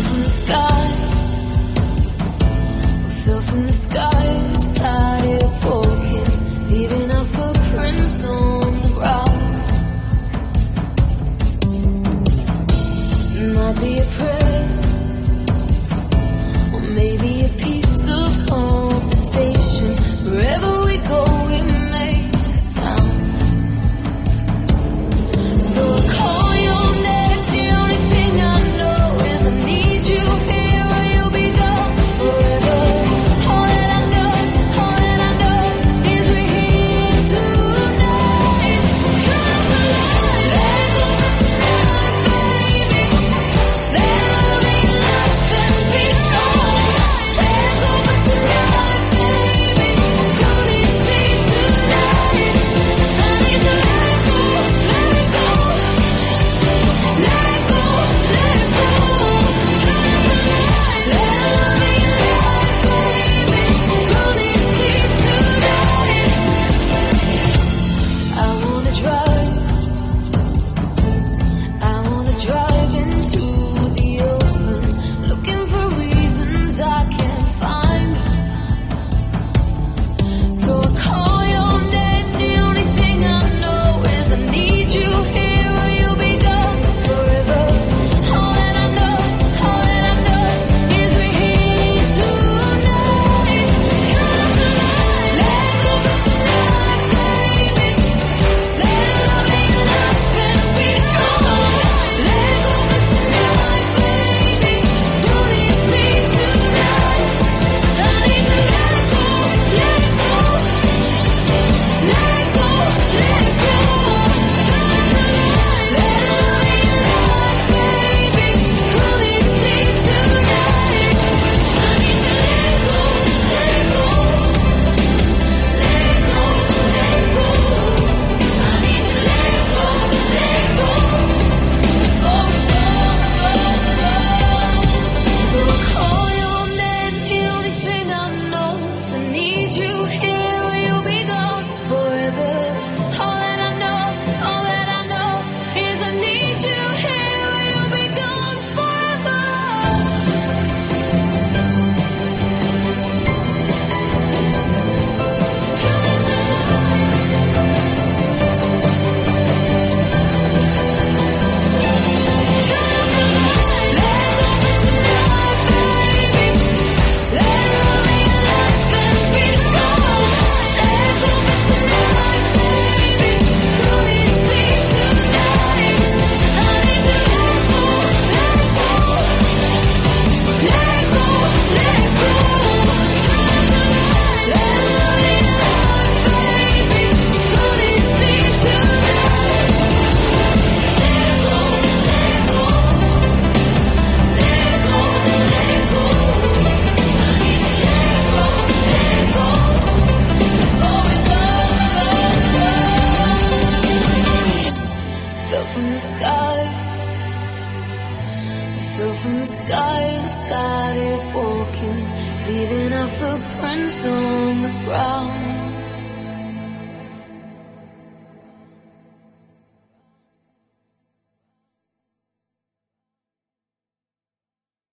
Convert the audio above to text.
from the sky. We fell from the sky, started walking, leaving our footprints on the ground. It might be a prayer, or maybe a piece of conversation. Wherever we go, we make a sound. So I call your name, the only thing I know is I need you here or you'll be gone forever. All that I know is we're here tonight. Come alive, let go of tonight, baby. Let love be life and be gone. Let go of tonight, baby. Come and stay tonight. I need to let go, let it go. Let go, let go. Let love be life, baby. Come and stay tonight. I wanna drive into the open, looking for reasons I can't find. So I call your name, the only thing I know is I need you here or you'll be gone forever. All that I know is we're here tonight. Come alive, let go of tonight, baby. Let love be life and be gone. Let go of tonight, baby. Come and stay tonight. I need to let go, let go. Let go, let go. Let love be life, baby. Come and stay tonight. I need to let go, let go. Let go, let go. I need to let go, let go. Before we go. So I call your name, the only thing I know is I need you here or you'll be gone forever. All that I know is I need you here or you'll be gone forever. Fell from the sky, started walking, leaving our footprints on the ground.